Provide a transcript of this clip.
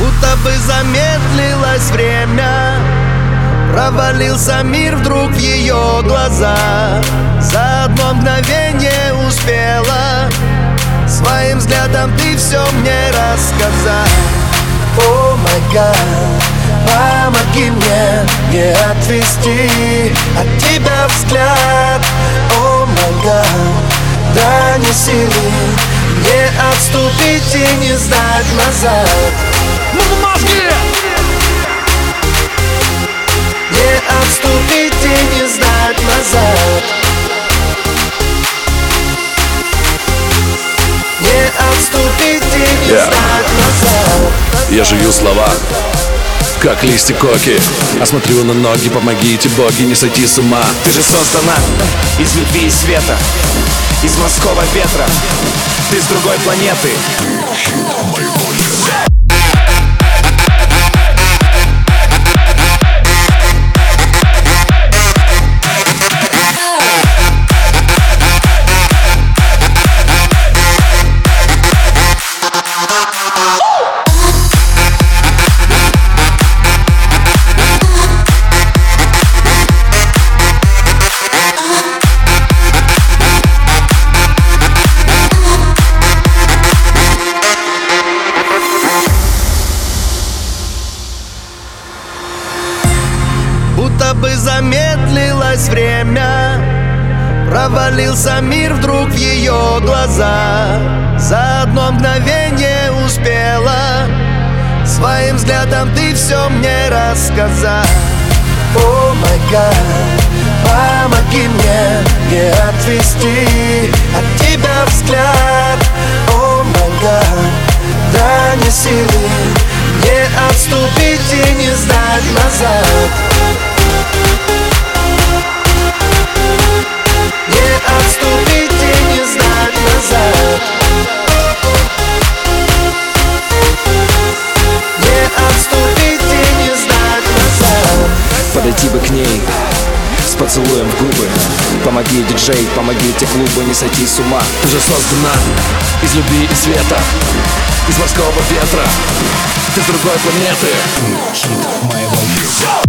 Будто бы замедлилось время, провалился мир вдруг в ее глаза. За одно мгновение успела своим взглядом ты все мне рассказать. О май гад, помоги мне не отвести от тебя взгляд. О май гад, дай мне силы не отступить и не сдать назад. Не отступить и не сдать назад. Не отступить и не сдать назад. Я жую слова, как листья коки, а смотрю на ноги, помогите, боги, не сойти с ума. Ты же создана из любви и света, из морского ветра. Ты с другой планеты. Будто бы замедлилось время, провалился мир вдруг в ее глаза. За одно мгновение успела своим взглядом ты все мне рассказать. О май гад, помоги мне не отвести от тебя взгляд. О май гад, дай мне силы не отступить и не сдать назад. Не отступить и не сдать назад. Не отступить и не сдать назад. Подойти бы к ней с поцелуем в губы. Помоги, диджей, помогите клубу не сойти с ума. Ты же создана из любви и света, из морского ветра. Ты с другой планеты. Хит моего